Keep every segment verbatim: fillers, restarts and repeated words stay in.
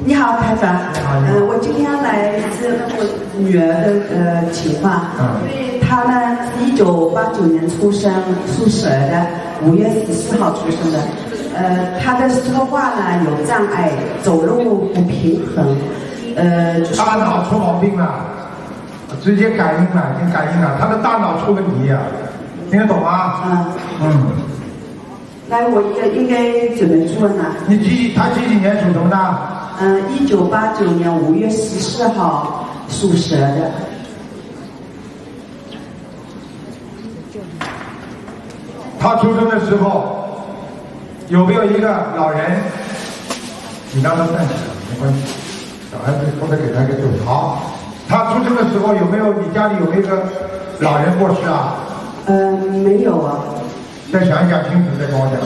你好，台长。嗯、呃，我今天来是我女儿的呃情况，嗯、因为她呢是一九八九年出生，属蛇的，五月十四号出生的。呃，她的说话呢有障碍，走路不平衡，呃，就是大脑出毛病了，直接感应了，已经感应了，她的大脑出问题啊，听得懂吗？ 嗯。 嗯。 那我应应该怎么做呢？ 你几？她几几年属什么的？ 嗯，一九八九年五月十四号属蛇的。 他出生的时候有没有一个老人？你让他站起来，没关系。小孩子或者给他一个手。好，他出生的时候有没有？你家里有没有一个老人过世啊？ 嗯，没有啊。 再想一想清楚，再跟我讲。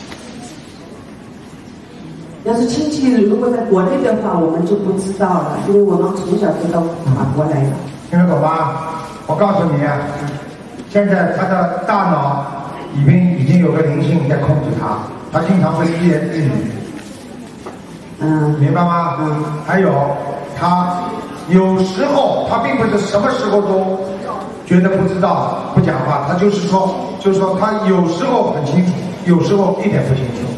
要是亲戚如果在国内的话，我们就不知道了，因为我们从小就到法国来的。 听得懂吗？我告诉你，现在他的大脑里面已经有个灵性在控制他，他经常会一言一语。 嗯， 明白吗？嗯。还有，他有时候他并不是什么时候都觉得不知道不讲话，他就是说，就是说他有时候很清楚，有时候一点不清楚。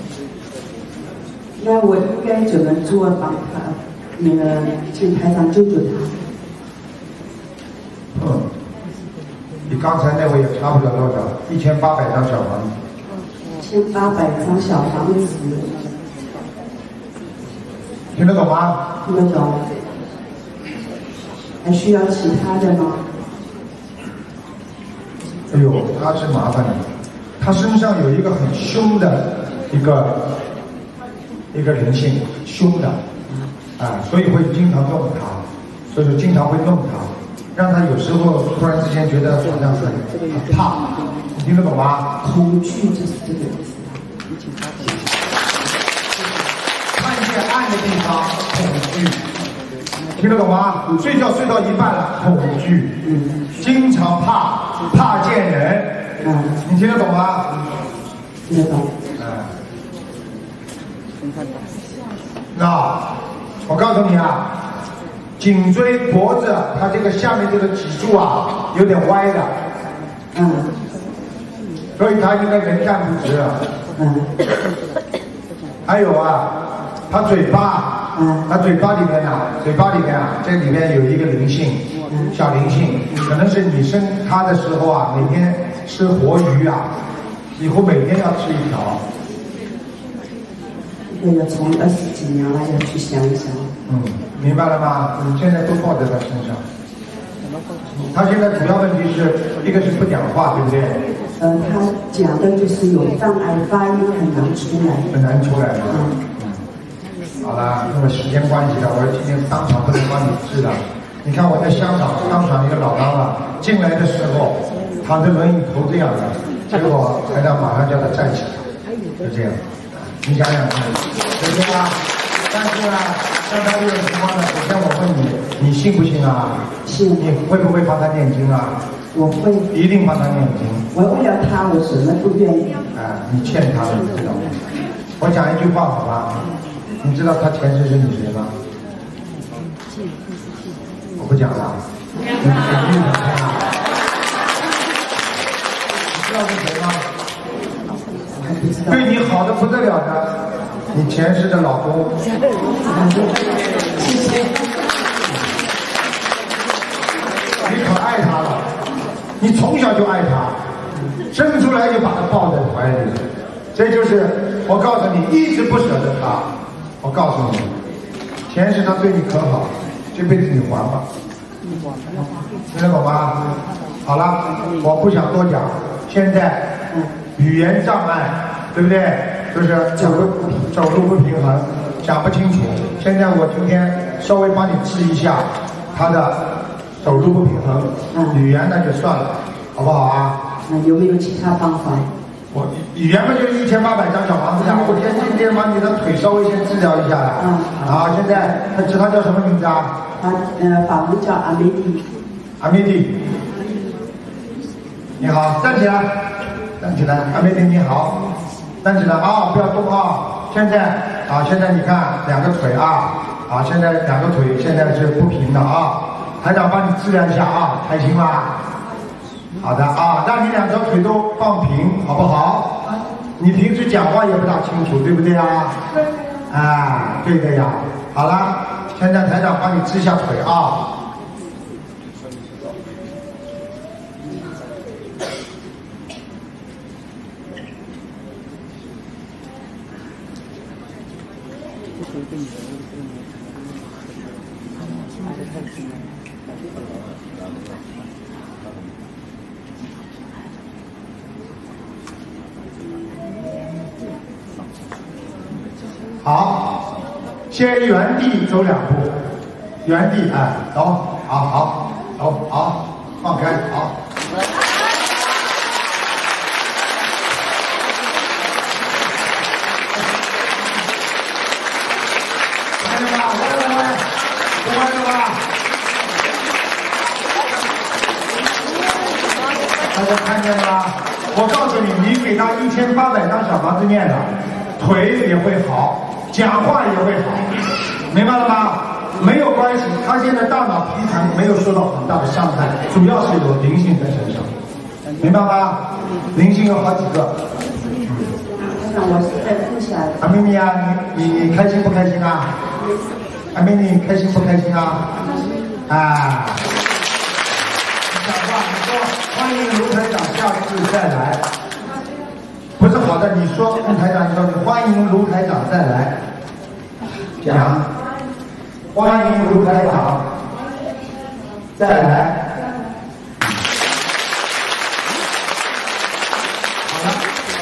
那我应该怎么做帮他那个请台长救救他？ 嗯，比刚才那位也差不了多少，一千八百张小房子。 一千八百张小房子。 听得懂吗？ 听得懂。还需要其他的吗？ 哎呦，他是麻烦的，他身上有一个很凶的一个。一个灵性凶的，啊，所以会经常弄他，所以说经常会弄他，让他有时候突然之间觉得好像很很怕，你听得懂吗？ 恐惧就是这个意思。 看见暗的地方恐惧，听得懂吗？睡觉睡到一半了恐惧，嗯，经常怕怕见人，嗯，你听得懂吗？ 听得懂。 那我告诉你啊，颈椎、脖子，它这个下面这个脊柱啊，有点歪的，嗯，所以他应该人站不直，嗯，还有啊，他嘴巴，嗯，他嘴巴里面呢、啊，嘴巴里面啊，这里面有一个灵性，小灵性，可能是你生他的时候啊，每天吃活鱼啊，以后每天要吃一条。 这个从二十几年了，要去想一想。 嗯，明白了吗？嗯，现在都抱在他身上。他现在主要问题是一个是不讲话，对不对？ 呃，他讲的就是有障碍，发音很难出来。 很难出来吗？嗯。好了，因为时间关系了，我今天当场不能帮你治了。你看我在香港当场一个老妈妈进来的时候，躺着轮椅头这样的，结果台长马上叫他站起来，就这样。你想想看，对不对啊？但是呢，像他这种情况呢，首先我问你，你信不信啊？ 信。 你会不会帮他念经啊？ 我会。 一定帮他念经。 我为了他，我什么都愿意。 啊，你欠他的，你知道吗？我讲一句话好吧？你知道他前世是你谁吗？我不讲了。你你知道是谁吗？对你好的不得了的，你前世的老公。谢谢。你可爱他了，你从小就爱他，生出来就把他抱在怀里，这就是我告诉你，一直不舍得他。我告诉你，前世他对你可好，这辈子你还吧。听得懂吗？好了，我不想多讲。现在语言障碍，对不对？就是走路走路不平衡，讲不清楚。现在我今天稍微帮你治一下他的走路不平衡，语言那就算了，好不好啊？ 那有没有其他方法？ 我语言嘛就是一千八百张小房子呀，我先今天把你的腿稍微先治疗一下了。嗯。好，现在他知他叫什么名字啊？ 他呃，法文叫阿梅蒂。 阿梅蒂。你好，站起来，站起来，阿梅蒂你好，站起来啊，不要动啊！现在啊，现在你看两个腿啊，啊，现在两个腿现在是不平的啊，台长帮你治疗一下啊，开心吗？好的啊，让你两条腿都放平，好不好？你平时讲话也不大清楚，对不对啊？对。啊，对的呀。好了，现在台长帮你治一下腿啊。好，先原地走两步，原地哎，走，好好走，好，放开，好。看见吧，歪了歪，不歪了吧？大家看见了吗？我告诉你，你给他一千八百张小房子念了，腿也会好。讲话也会好，明白了吗？没有关系，他现在大脑皮层没有受到很大的伤害，主要是有灵性在身上，明白吗？灵性有好几个。 我是在录下来。 阿妹妹啊，你你你开心不开心啊？阿妹妹，你开心不开心啊？啊！你讲话，你说欢迎卢台长下次再来。不是好的，你说卢台长，你说你欢迎卢台长再来，讲，欢迎卢台长再来。好了。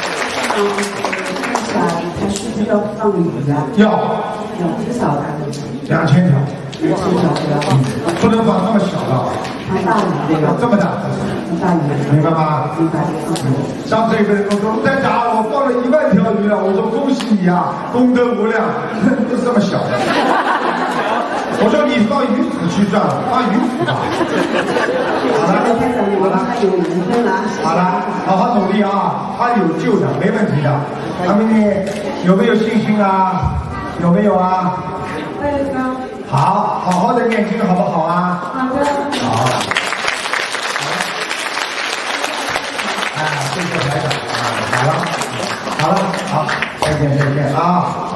他是不是要放鱼呀？ 要。 有多少啊？ 两千条。 两千条不要。 不能放那么小的。 放大鱼这个。 这么大。 大鱼。 明白吗？ 明白。 上次有个人跟我说，台长，我放了一万条鱼了。我说恭喜你啊，功德无量，不是这么小的。我说你放鱼腐去算了，放鱼腐吧。好了，好了， 他有缘分了。 好了，好好努力啊，他有救的，没问题的。阿妹妹有没有信心啊？有没有啊？好，好好的念经，好不好啊？好的。好。哎，谢谢台长啊，好了，好了，好，再见再见啊。